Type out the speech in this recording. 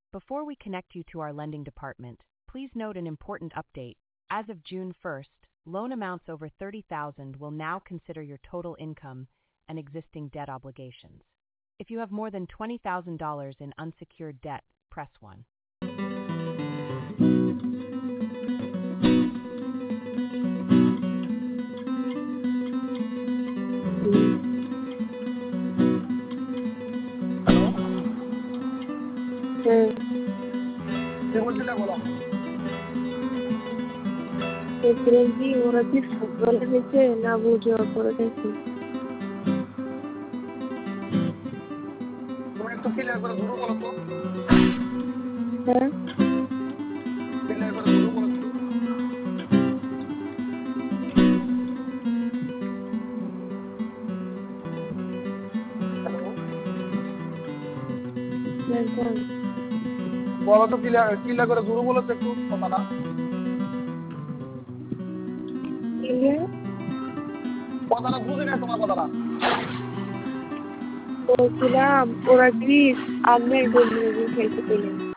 Before we connect you to our lending department, please note an important update. As of June 1st, loan amounts over $30,000 will now consider your total income and existing debt obligations. If you have more than $20,000 in unsecured debt, press 1. ওরা কি ফুটবলে হয়েছে না বুঝে করে দেখি তুমি একটু ক্লিয়ার করে শুরু করো তো। হ্যাঁ ক্লিয়ার করে শুরু করো। বলো তো ক্লিয়ার করে শুরু বলো তো একটু কথাটা। কথাটা বুঝে না তোমার কথাটা। বলছিলাম ওরা কি আগ্নেয় গোল খেলতে পেলেন